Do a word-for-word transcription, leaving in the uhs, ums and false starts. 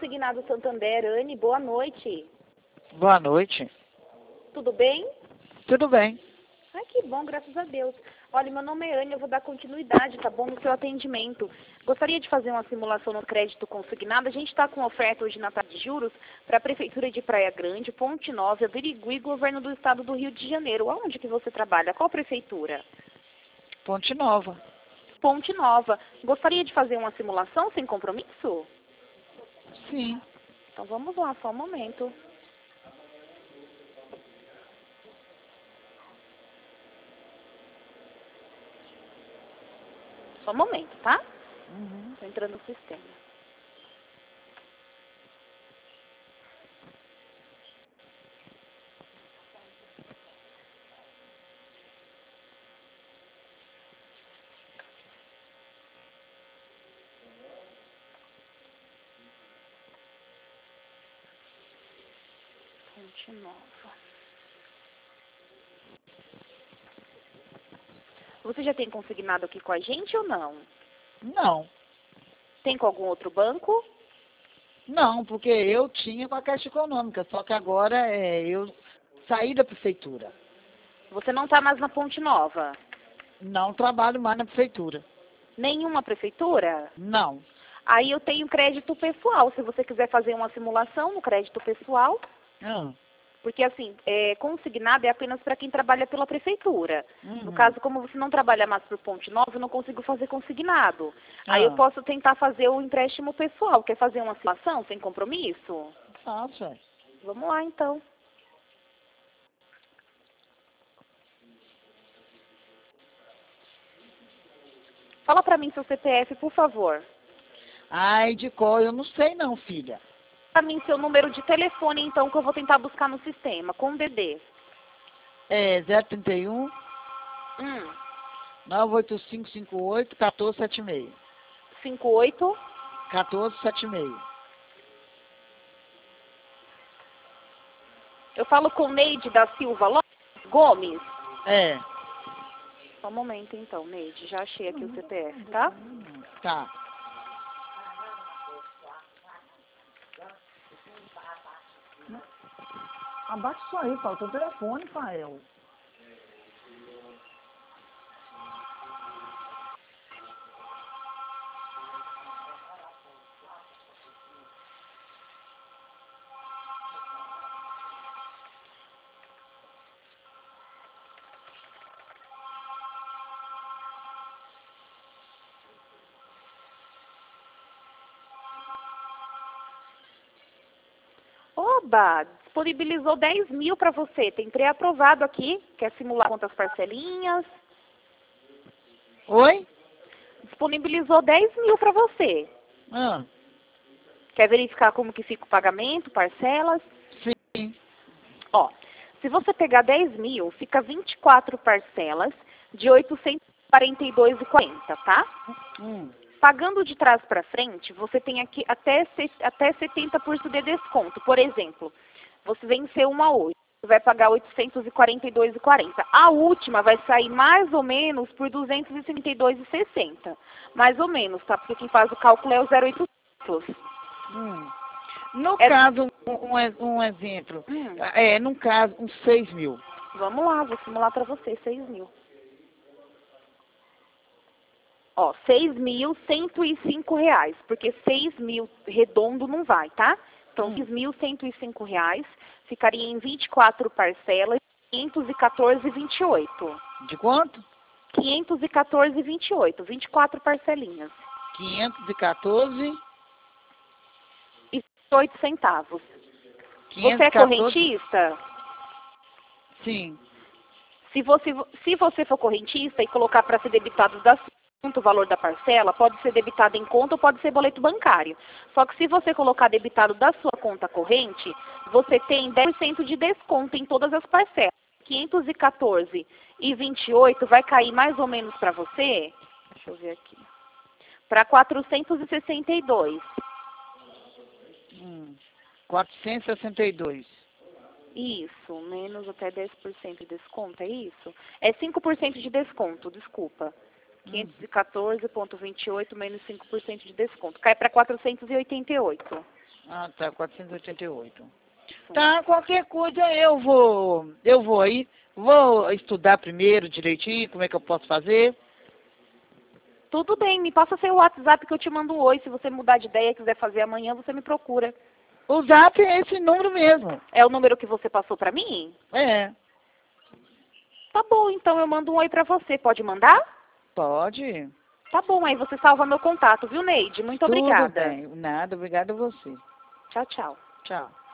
Consignado Santander, Anne, boa noite. Boa noite. Tudo bem? Tudo bem. Ai, que bom, graças a Deus. Olha, meu nome é Anne, eu vou dar continuidade, tá bom, no seu atendimento. Gostaria de fazer uma simulação no crédito consignado. A gente está com oferta hoje na taxa de juros para a Prefeitura de Praia Grande, Ponte Nova, Birigui e Governo do Estado do Rio de Janeiro. Aonde que você trabalha? Qual prefeitura? Ponte Nova. Ponte Nova. Gostaria de fazer uma simulação sem compromisso? Sim. Então vamos lá, só um momento. Só um momento, tá? Uhum. Estou entrando no sistema. Ponte Nova. Você já tem consignado aqui com a gente ou não? Não. Tem com algum outro banco? Não, porque eu tinha com a Caixa Econômica, só que agora é, eu saí da prefeitura. Você não está mais na Ponte Nova? Não trabalho mais na prefeitura. Nenhuma prefeitura? Não. Aí eu tenho crédito pessoal, se você quiser fazer uma simulação no crédito pessoal. Ah. Porque, assim, é, consignado é apenas para quem trabalha pela prefeitura. Uhum. No caso, como você não trabalha mais por Ponte Nova, eu não consigo fazer consignado. Ah. Aí eu posso tentar fazer o empréstimo pessoal. Quer fazer uma simulação sem compromisso? Nossa. Vamos lá, então. Fala para mim seu C P F, por favor. Ai, de cor, eu não sei não, filha. Para mim seu número de telefone, então, que eu vou tentar buscar no sistema, com D D. É zero trinta e um, Hum, nove oito cinco cinco oito, um quatro sete seis. cinco oito. um quatro sete seis. Eu falo com Neide da Silva Lopes Gomes. É. Só um momento, então, Neide. Já achei aqui o C P F, tá? Tá. Abaixa isso aí, fala teu telefone, Fael. Oba! Disponibilizou dez mil para você. Tem pré-aprovado aqui. Quer simular quantas parcelinhas? Oi? Disponibilizou dez mil para você. Ah, Quer verificar como que fica o pagamento, parcelas? sim. Ó, se você pegar dez mil, fica vinte e quatro parcelas de oitocentos e quarenta e dois reais e quarenta centavos, tá? Hum. Pagando de trás para frente, você tem aqui até, até setenta por cento de desconto. Por exemplo, você venceu uma hoje, você vai pagar oitocentos e quarenta e dois reais e quarenta centavos. A última vai sair mais ou menos por duzentos e setenta e dois reais e sessenta centavos. Mais ou menos, tá? Porque quem faz o cálculo é o zero oitocentos. Hum. No É- caso, um, um, ex- um exemplo, Hum. é, num caso, uns seis mil. Vamos lá, vou simular para você, seis mil. Ó, seis mil cento e cinco reais, porque seis mil redondo não vai, tá? Então, Hum. seis mil cento e cinco reais ficaria em vinte e quatro parcelas, quinhentos e quatorze reais e vinte e oito centavos. De quanto? quinhentos e quatorze reais e vinte e oito centavos, vinte e quatro parcelinhas. quinhentos e quatorze. E vinte e oito centavos. Você quinhentos é e quatorze. correntista? Sim. Se você, se você for correntista e colocar para ser debitado da sua conta o valor da parcela, pode ser debitado em conta ou pode ser boleto bancário. Só que se você colocar debitado da sua conta corrente, você tem dez por cento de desconto em todas as parcelas. quinhentos e quatorze e vinte e oito vai cair mais ou menos para você, deixa eu ver aqui, para quatrocentos e sessenta e dois. Hum. quatrocentos e sessenta e dois. Isso, menos até dez por cento de desconto, é isso? É cinco por cento de desconto, desculpa. quinhentos e quatorze vírgula vinte e oito menos cinco por cento de desconto. Cai para quatrocentos e oitenta e oito. Ah, tá, quatrocentos e oitenta e oito. Tá, qualquer coisa eu vou, eu vou aí, vou estudar primeiro direitinho, como é que eu posso fazer. Tudo bem, me passa seu WhatsApp que eu te mando um oi. Se você mudar de ideia e quiser fazer amanhã, você me procura. O Zap é esse número mesmo. É o número que você passou pra mim? É, Tá bom, então eu mando um oi pra você. Pode mandar? pode. Tá bom, aí você salva meu contato, viu, Neide? Muito Tudo obrigada. bem. Nada, obrigada a você. Tchau, tchau. Tchau.